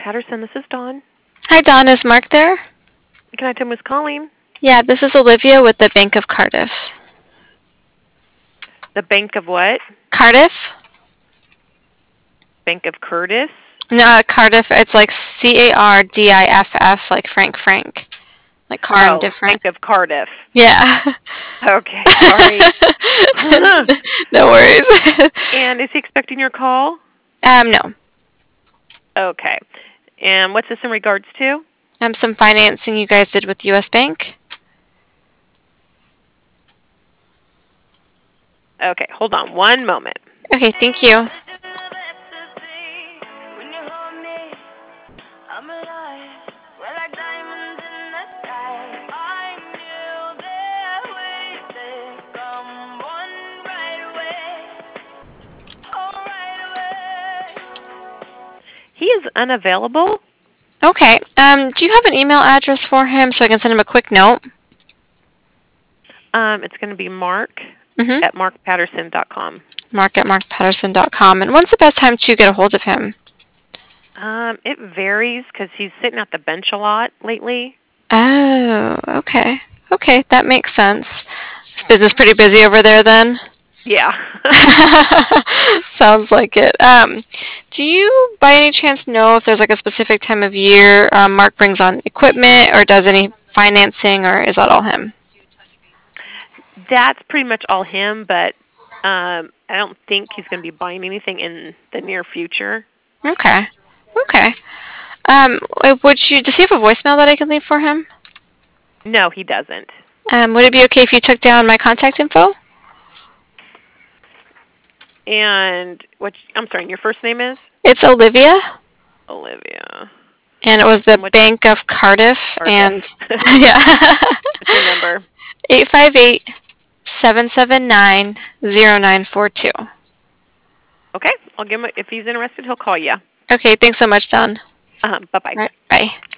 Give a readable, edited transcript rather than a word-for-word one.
Patterson. This is Dawn. Hi, Dawn. Is Mark there? Can I tell him who's calling? Yeah, this is Olivia with the Bank of Cardiff. The Bank of what? Cardiff? Bank of Curtis? No, Cardiff. It's like Cardiff, like Frank. Like car and different. Bank of Cardiff. Yeah. Okay, sorry. No worries. And is he expecting your call? No. Okay. And what's this in regards to? Some financing you guys did with U.S. Bank. Okay, hold on one moment. Okay, thank you. He is unavailable. Okay. Do you have an email address for him so I can send him a quick note? It's going to be Mark at markpatterson.com. Mark at markpatterson.com. And when's the best time to get a hold of him? It varies because he's sitting at the bench a lot lately. Oh, okay. Okay, that makes sense. Is business pretty busy over there then? Yeah. Sounds like it. Do you by any chance know if there's like a specific time of year Mark brings on equipment or does any financing, or is that all him? That's pretty much all him, but I don't think he's going to be buying anything in the near future. Okay. Okay. Does he have a voicemail that I can leave for him? No, he doesn't. Would it be okay if you took down my contact info? And I'm sorry, your first name is? It's Olivia. Olivia. And it was the Bank of Cardiff. And yeah. What's your number? 858-779-0942. Okay, I'll give him. If he's interested, he'll call you. Okay, thanks so much, Dawn. Bye-bye. Right, bye.